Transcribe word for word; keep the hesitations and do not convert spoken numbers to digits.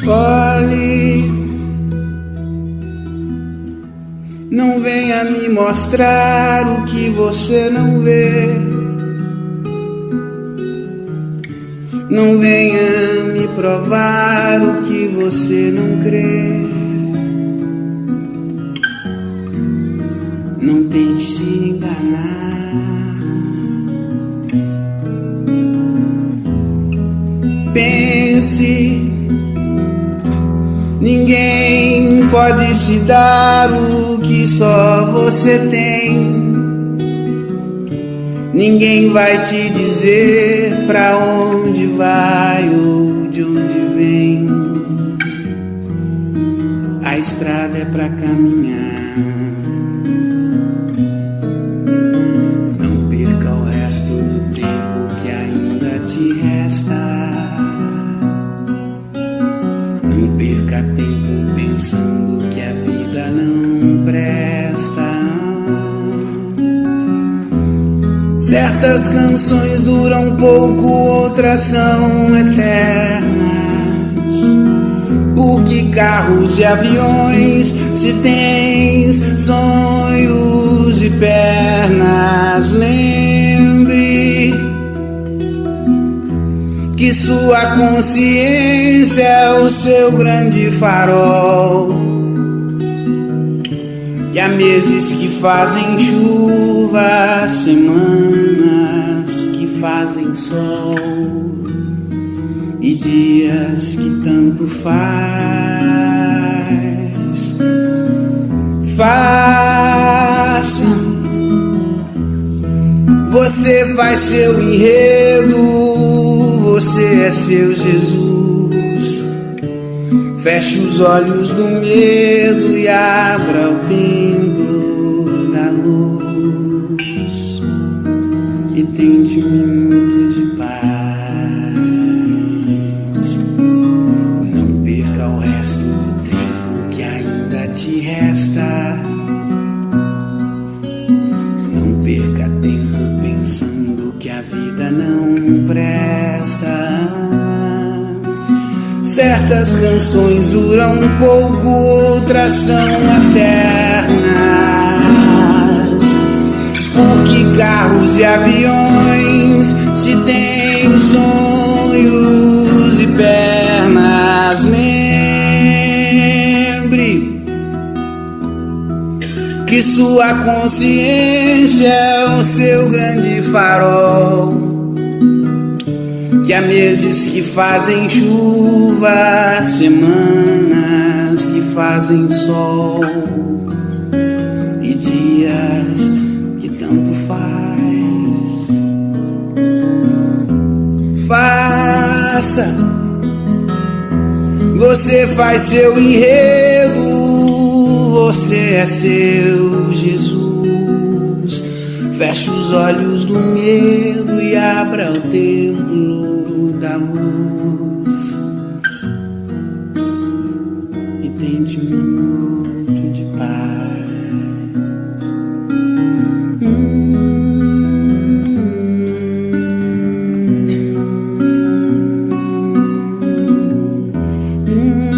Olhe, não venha me mostrar o que você não vê. Não venha me provar o que você não crê. Não tente se enganar. Pense, ninguém pode se dar o que só você tem. Ninguém vai te dizer pra onde vai ou de onde vem. A estrada é pra caminhar. Não perca o resto do tempo que ainda te resta. Não perca tempo pensando que a vida não presta. Certas canções duram pouco, outras são eternas. Porque carros e aviões, se tens sonhos e pernas, lembre que sua consciência é o seu grande farol. Que há meses que fazem chuva, semanas que fazem sol e dias que tanto faz. Faça, você faz seu enredo, você é seu Jesus. Feche os olhos do medo e abra o templo da luz e tente um minuto de paz. Não perca o resto do tempo que ainda te resta. Não perca tempo pensando que a vida não presta. Certas canções duram um pouco, outras são eternas. Porque carros e aviões, se têm sonhos e pernas, lembre que sua consciência é o seu grande farol. Que há meses que fazem chuva, semanas que fazem sol e dias que tanto faz. Faça, você faz seu enredo, você é seu Jesus. Feche os olhos do medo e abra o templo da luz e tente um minuto de paz. hum, hum.